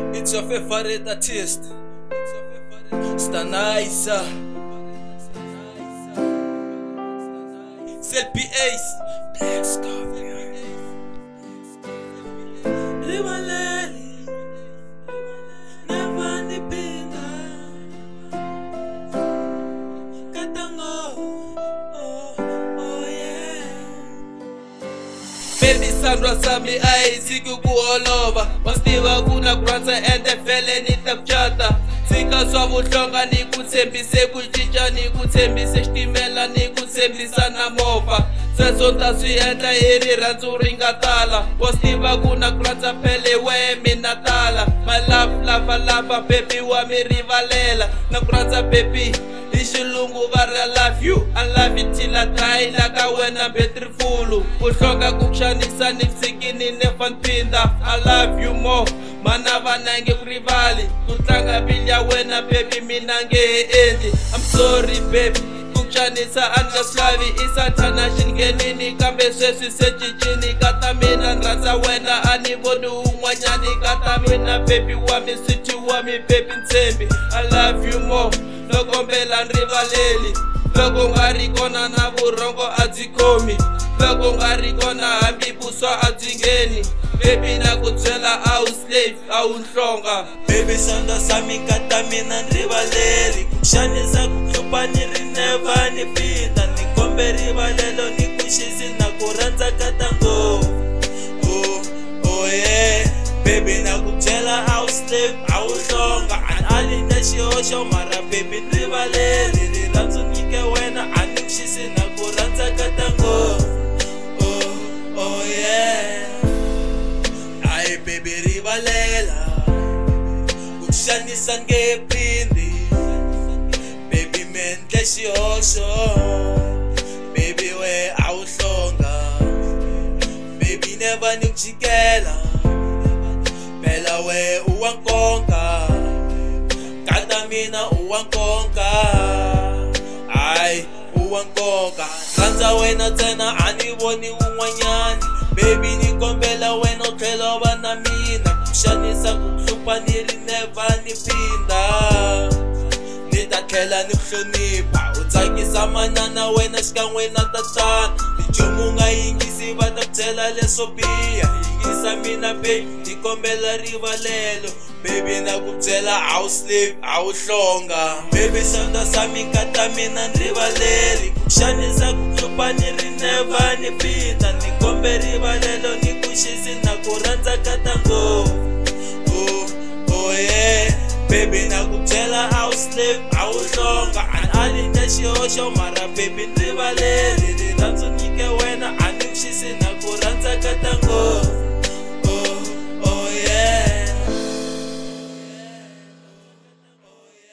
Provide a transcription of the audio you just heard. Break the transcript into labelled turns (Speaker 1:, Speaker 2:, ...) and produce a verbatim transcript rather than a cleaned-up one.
Speaker 1: It's your favorite artist, Stanisa Selfie Ace Black Scorpion
Speaker 2: Rivaleli never nipinda Katango oh oh yeah
Speaker 1: Baby Sandra Sami Ace kuku all over Wastiva kuna kwanza ende fele nitakchata Sika swa vuhlonga ni kutsembise kucinca ni kutsembise xitimela ni kutsembisa na movha Sweswo ta swi endla hi rirhandzu ri nga tala wa swi tiva ku na ku rhandza phele we mina tala My love lava lava baby wa mi rivalela na ku rhandza baby hi xilungu va ri I love you I love you till I die la ka wena betri fulu ku hlonga ku xanisa ni psikini never nphinda I love you more mana vanange ku rivali ku tlanga bili ya wena baby mina nge endli I'm sorry baby ku xanisa angaslavi isathana xingenini kambe sweswi se cincini kata mina rhandza wena a ni voni un'wanyani kata mina baby wa mi sweet wa mi baby ntshembi I love you more loko mbela rivaleli loko nga ri kona na vurhongo a byi khomi loko nga ri kona hambi vuswa a byi ngheni baby na ku byela a wu slave a wu nhlonga
Speaker 2: Baby Sandra Sami kata mina rivaleli ku xanisa ku hlupha ni ri never ni phinda ni kombe rivalelo ni ku xisi na ku rhandza katango oh oh yeah baby na ku byela a wu slave a wu nhlonga a ni na xihoxo mara baby rivaleli rirhandzu nyike wena a ni ku xisi na ku rhandza katango oh oh yeah ay baby rivalela ku xanisa nge phindi baby mendle xihoxo baby we a wu hlonga baby never ni ku jikela phela we u wa nkonka kata mina u wa nkonka ay u wa nkonka rhandza wena ntsena a ni voni un'wanyani baby ni kombela wena u tlhela va na mina ku xanisa ku hlupha ni ri never ni phinda ni ta tlhela ni ku hlonipha u tsakisa manana wena xikan'we na tatana nchumu nga yingisi va ta ku byela leswo biha yingisa mina baby ni kombela rivalelo baby na ku byela a wu slave a wu hlonga Baby Sandra Sami kata mina rivaleli ku xanisa ku hlupha ni ri never ni phinda ni kombe rivalelo ni ku xisi na ku rhandza katango oh oh yeah baby na ku byela a wu slave a wu hlonga a ni na xihoxo mara baby rivaleli rirhandzu nyike wena a ni ku xisi na ku rhandza katango